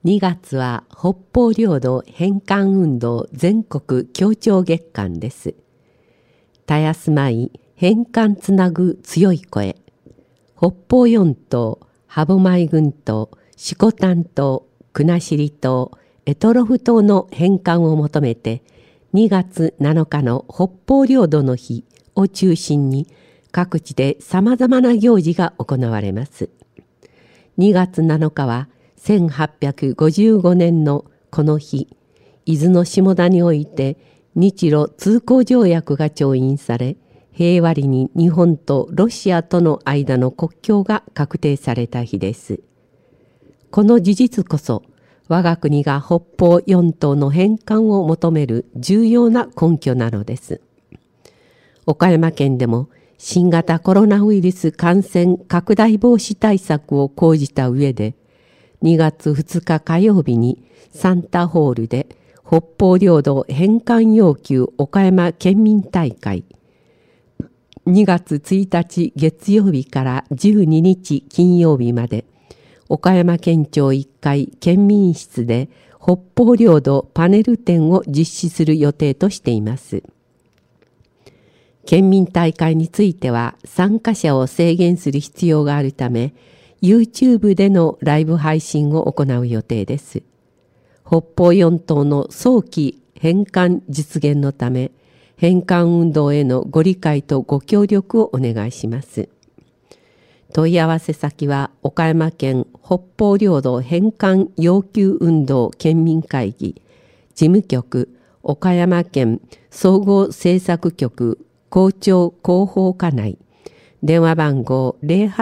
2月は北方領土返還運動全国協調月間です。たやすまい返還つなぐ強い声。北方四島、歯舞群島、色丹島、国後島、択捉島の返還を求めて2月7日の北方領土の日を中心に各地でさまざまな行事が行われます。2月7日は1855年のこの日、伊豆の下田において日露通行条約が調印され、平和裏に日本とロシアとの間の国境が確定された日です。この事実こそ、我が国が北方四島の返還を求める重要な根拠なのです。岡山県でも新型コロナウイルス感染拡大防止対策を講じた上で、2月2日火曜日にサンタホールで北方領土返還要求岡山県民大会、2月1日月曜日から12日金曜日まで岡山県庁1階県民室で北方領土パネル展を実施する予定としています。県民大会については参加者を制限する必要があるため、YouTube でのライブ配信を行う予定です。北方四島の早期返還実現のため、返還運動へのご理解とご協力をお願いします。問い合わせ先は岡山県北方領土返還要求運動県民会議事務局岡山県総合政策局校長広報課内、電話番号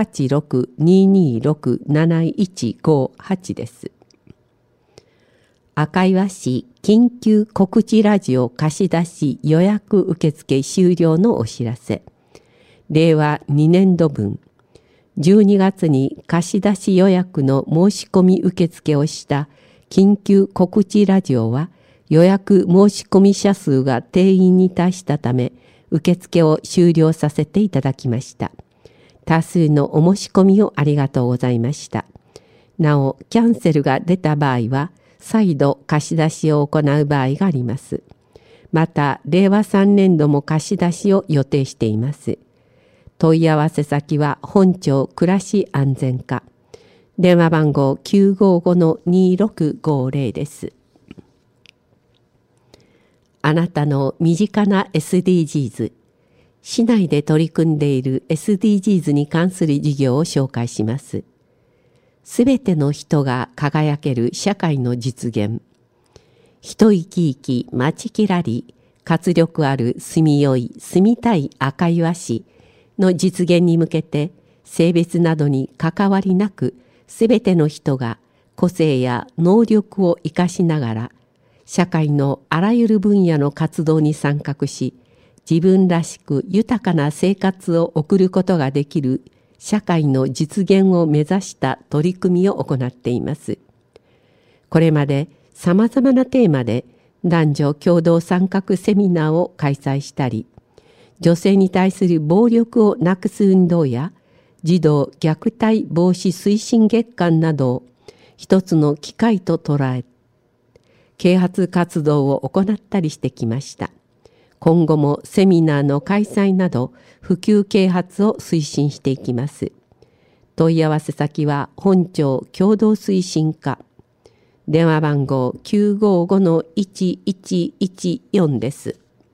086-226-7158 です。赤岩市緊急告知ラジオ貸し出し予約受付終了のお知らせ。令和2年度分。12月に貸し出し予約の申し込み受付をした緊急告知ラジオは予約申し込み者数が定員に達したため、受付を終了させていただきました。多数のお申し込みをありがとうございました。なお、キャンセルが出た場合は、再度貸し出しを行う場合があります。また、令和3年度も貸し出しを予定しています。問い合わせ先は本庁暮らし安全課。電話番号 955-2650 です。あなたの身近な SDGs、市内で取り組んでいる SDGs に関する事業を紹介します。すべての人が輝ける社会の実現。一生き生きまちきらり、活力ある住みよい住みたい赤岩市の実現に向けて、性別などに関わりなく、すべての人が個性や能力を生かしながら、社会のあらゆる分野の活動に参画し、自分らしく豊かな生活を送ることができる社会の実現を目指した取り組みを行っています。これまでさまざまなテーマで男女共同参画セミナーを開催したり、女性に対する暴力をなくす運動や児童虐待防止推進月間などを一つの機会と捉え、啓発活動を行ったりしてきました。今後もセミナーの開催など普及啓発を推進していきます。問い合わせ先は本庁共同推進課。電話番号 955-1114 です。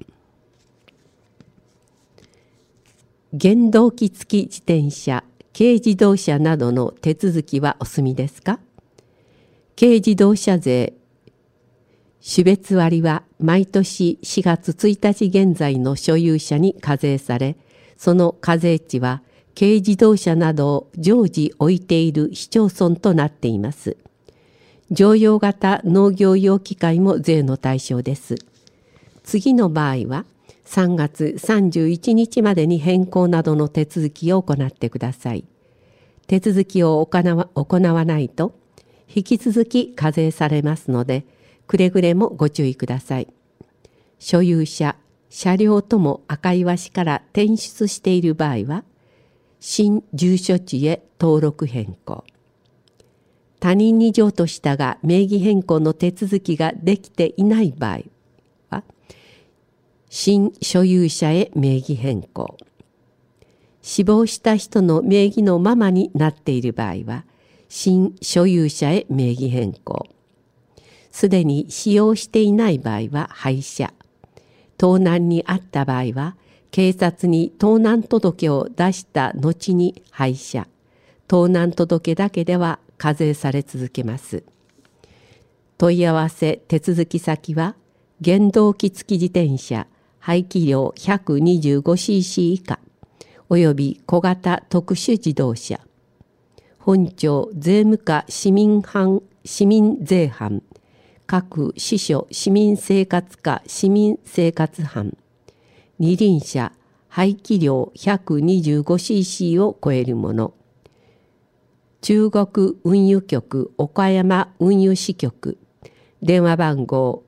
原動機付き自転車、軽自動車などの手続きはお済みですか？軽自動車税種別割は毎年4月1日現在の所有者に課税され、その課税値は軽自動車などを常時置いている市町村となっています。乗用型農業用機械も税の対象です。次の場合は3月31日までに変更などの手続きを行ってください。手続きを行わないと引き続き課税されますので、くれぐれもご注意ください。所有者、車両とも赤岩市から転出している場合は、新住所地へ登録変更。 他人に譲渡したが名義変更の手続きができていない場合は、新所有者へ名義変更。死亡した人の名義のままになっている場合は、新所有者へ名義変更。すでに使用していない場合は廃車。盗難にあった場合は、警察に盗難届を出した後に廃車。盗難届だけでは課税され続けます。問い合わせ手続き先は、原動機付き自転車、排気量 125cc 以下、および小型特殊自動車。本庁税務課市民税班、各支所市民生活課市民生活班。二輪車、排気量 125cc を超えるもの。中国運輸局岡山運輸支局。電話番号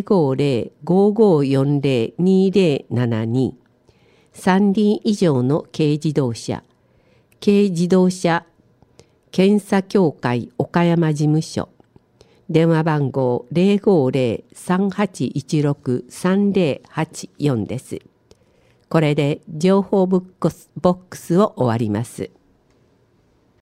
050-5540-2072。3輪以上の軽自動車。軽自動車検査協会岡山事務所。電話番号 050-3816-3084 です。これで情報ボックスを終わります。